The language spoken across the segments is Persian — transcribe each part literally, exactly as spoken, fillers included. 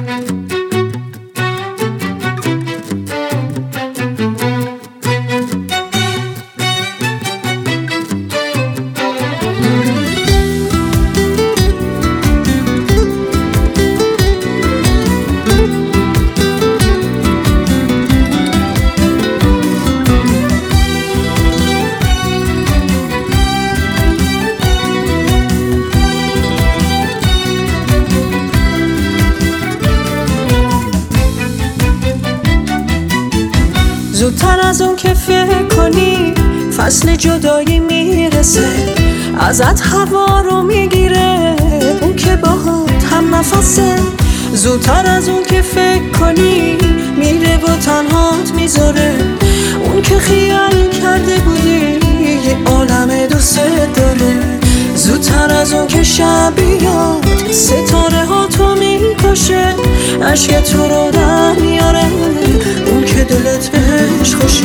زودتر از اون که فکر کنی فصل جدایی میرسه، ازت هوا رو میگیره اون که باهات هم نفسه. زودتر از اون که فکر کنی میره و تنهات میذاره، اون که خیال کرده بودی یه عالم دوست داره. زودتر از اون که شب بیاد ستاره ها تو میکشه، عشق تو رو در میاره اون که دلت بهش خوشه.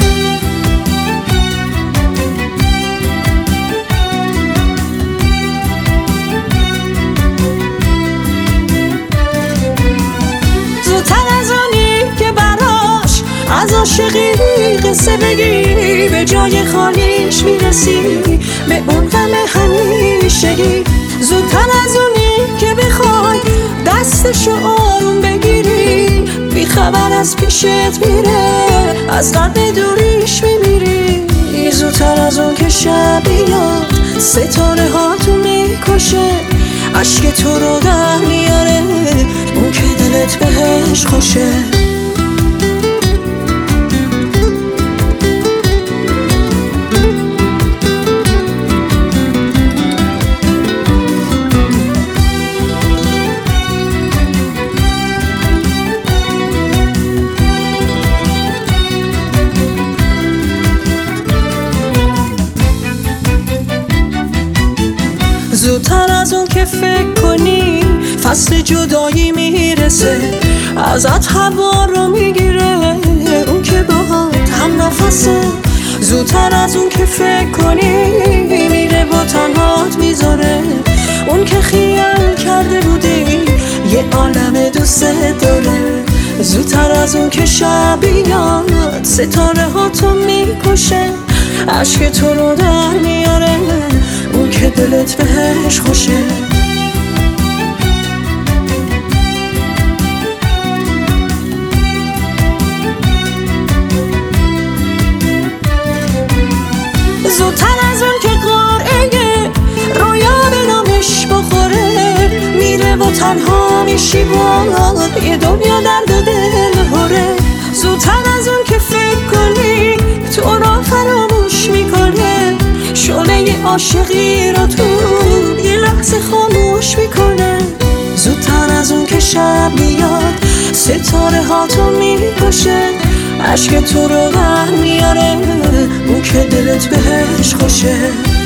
زودتر از اونی که براش از عاشقی قصه بگی، به جای خالیش میرسی به اون غم همیشگی. زودتر از اونی که بخوای دستشو آروم بگیری، بی خبر از پیشت میره از قلب دوریش میمیری. زودتر از اون که شب بیاد ستاره ها تو میکشه، عشق تو رو در میاره اون که دلت بهش خوشه. زودتر از اون که فکر کنی فصل جدایی میرسه، ازت هوا رو میگیره اون که باهات هم نفسه. زودتر از اون که فکر کنی میره با تنهات میذاره، اون که خیال کرده بودی یه عالم دوست داره. زودتر از اون که شب بیاد ستاره ها تو میکشه، عشق تو رو در میاره اون که دلت بهش خوشه. زودتر از اون که قارعه رویا به نامش بخوره، میره و تنها میشی باد یه دنیا درد و دل هره. زودتر از اون که فکر کنی تو رو فراموش میکنه، شعله عاشقی رو تو یه لحظه خاموش میکنه. زودتر از اون که شب میاد ستاره ها تو میکشه، عشق تو رو در میاره اون که دلت بهش خوشه.